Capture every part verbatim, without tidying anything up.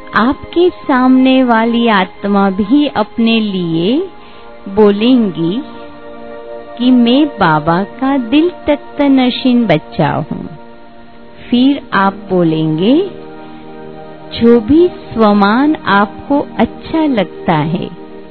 आपके सामने वाली आत्मा भी अपने लिए बोलेंगी कि मैं बाबा का दिल तख्त नशीन बच्चा हूँ। फिर आप बोलेंगे, जो भी स्वमान आपको अच्छा लगता है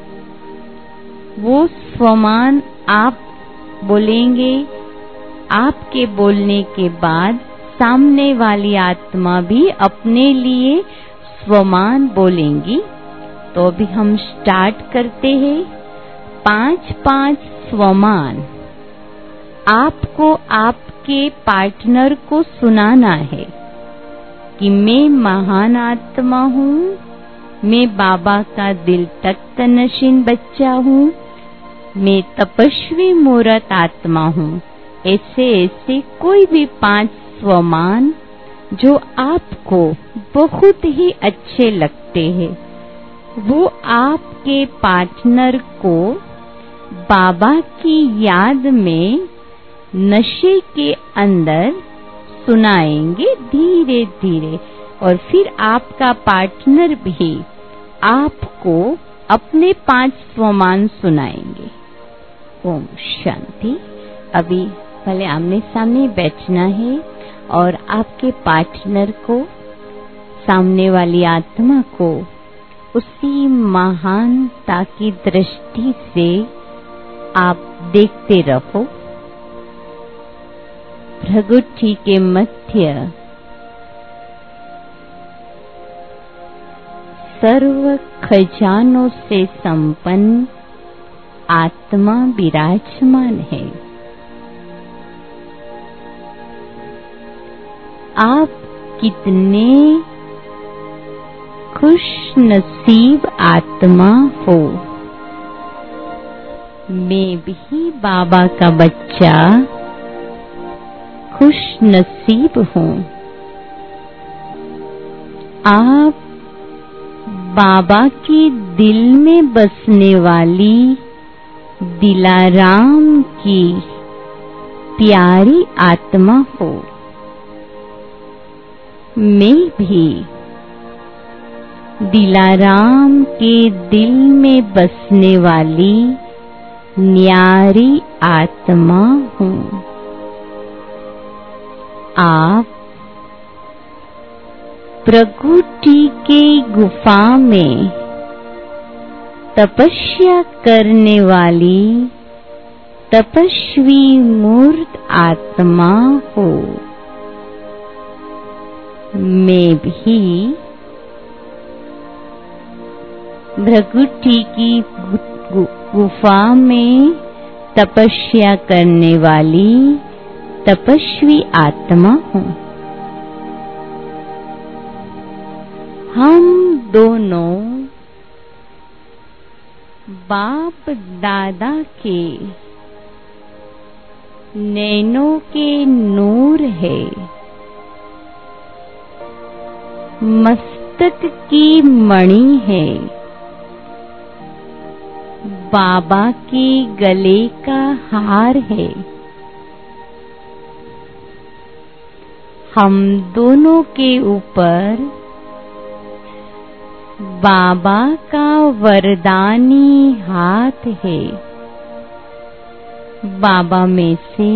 वो स्वमान आप बोलेंगे। आपके बोलने के बाद सामने वाली आत्मा भी अपने लिए स्वमान बोलेंगी। तो अभी हम स्टार्ट करते हैं। पांच पांच स्वमान आपको आपके पार्टनर को सुनाना है कि मैं महान आत्मा हूँ, मैं बाबा का दिल तख्त नशीन बच्चा हूँ, मैं तपस्वी मूर्त आत्मा हूँ। ऐसे ऐसे कोई भी पांच स्वमान जो आपको बहुत ही अच्छे लगते हैं वो आपके पार्टनर को बाबा की याद में नशे के अंदर सुनाएंगे धीरे धीरे। और फिर आपका पार्टनर भी आपको अपने पांच स्वमान सुनाएंगे। ओम शांति। अभी पहले आमने सामने बैठना है और आपके पार्टनर को, सामने वाली आत्मा को उसी महानता की दृष्टि से आप देखते रहो। भ्रगुटी के मध्य सर्व खजानों से संपन्न आत्मा विराजमान है। आप कितने खुश नसीब आत्मा हो। मैं भी बाबा का बच्चा खुश नसीब हूँ। आप बाबा के दिल में बसने वाली दिलाराम की प्यारी आत्मा हो। मैं भी दिलाराम के दिल में बसने वाली न्यारी आत्मा हूँ। आप प्रकृति के गुफा में तपस्या करने वाली तपस्वी मूर्त आत्मा हो। मैं भी प्रकृति की गुफा में तपस्या करने वाली तपस्वी आत्मा हूँ। हम दोनों बाप दादा के नैनों के नूर है। मस्तक की मणि है। बाबा के गले का हार है। हम दोनों के ऊपर बाबा का वरदानी हाथ है। बाबा में से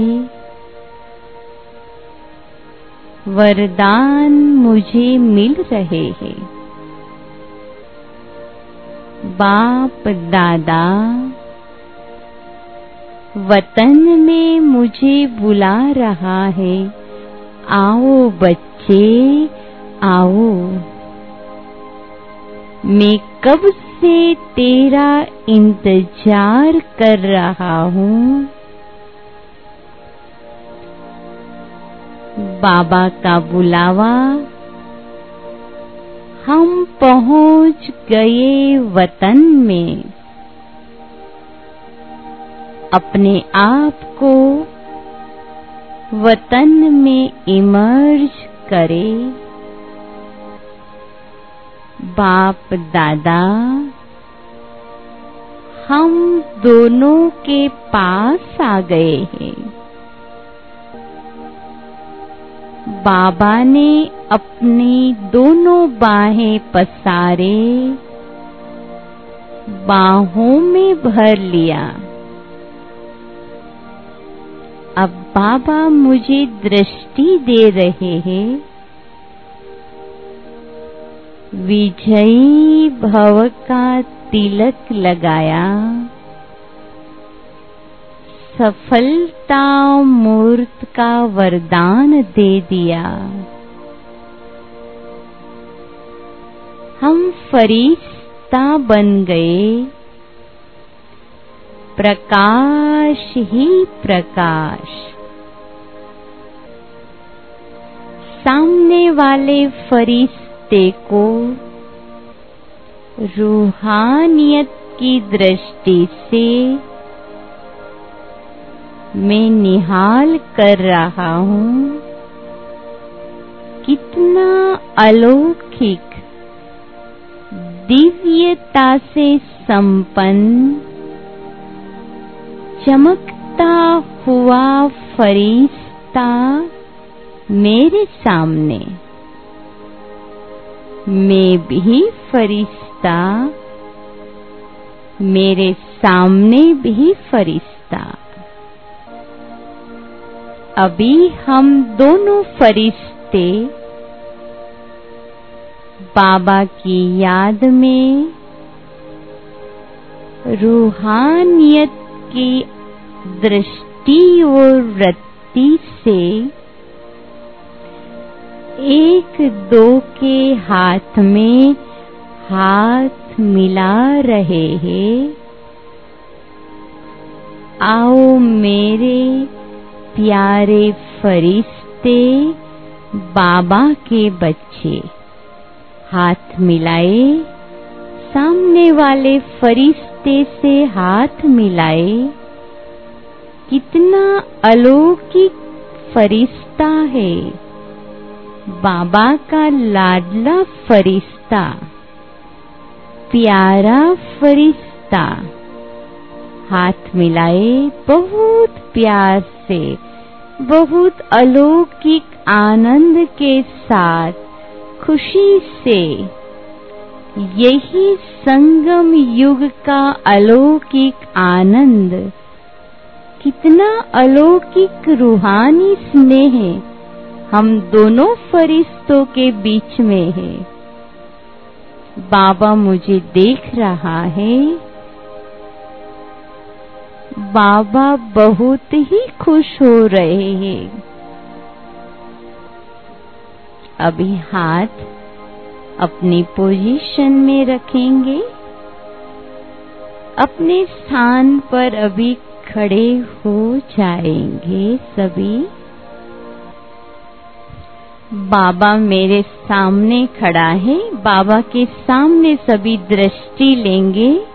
वरदान मुझे मिल रहे हैं। बाप दादा वतन में मुझे बुला रहा है। आओ बच्चे आओ। मैं कब से तेरा इंतजार कर रहा हूँ। बाबा का बुलावा। हम पहुँच गए वतन में। अपने आप को वतन में इमर्ज करे। बाप दादा हम दोनों के पास आ गए हैं। बाबा ने अपनी दोनों बाहें पसारे बाहों में भर लिया। अब बाबा मुझे दृष्टि दे रहे हैं। विजयी भव का तिलक लगाया, सफलता मूर्त का वरदान दे दिया। हम फरिश्ता बन गए, प्रकाश ही प्रकाश। सामने वाले फरिश्ते को रूहानियत की दृष्टि से मैं निहाल कर रहा हूँ। कितना अलौकिक दिव्यता से संपन्न चमकता हुआ फरिश्ता मेरे सामने। मैं भी फरिश्ता, मेरे सामने भी फरिश्ता। अभी हम दोनों फरिश्ते बाबा की याद में रूहानियत की दृष्टि और वृत्ति से एक दो के हाथ में हाथ मिला रहे हैं। आओ मेरे प्यारे फरिश्ते, बाबा के बच्चे, हाथ मिलाए। सामने वाले फरिश्ते से हाथ मिलाए। कितना अलौकिक फरिश्ता है, बाबा का लाडला फरिश्ता, प्यारा फरिश्ता। हाथ मिलाए बहुत प्यार से, बहुत अलौकिक आनंद के साथ, खुशी से। यही संगम युग का अलौकिक आनंद, कितना अलौकिक रूहानी स्नेह हम दोनों फरिश्तों के बीच में है। बाबा मुझे देख रहा है। बाबा बहुत ही खुश हो रहे हैं। अभी हाथ अपनी पोजीशन में रखेंगे। अपने स्थान पर अभी खड़े हो जाएंगे सभी। बाबा मेरे सामने खड़ा है। बाबा के सामने सभी दृष्टि लेंगे।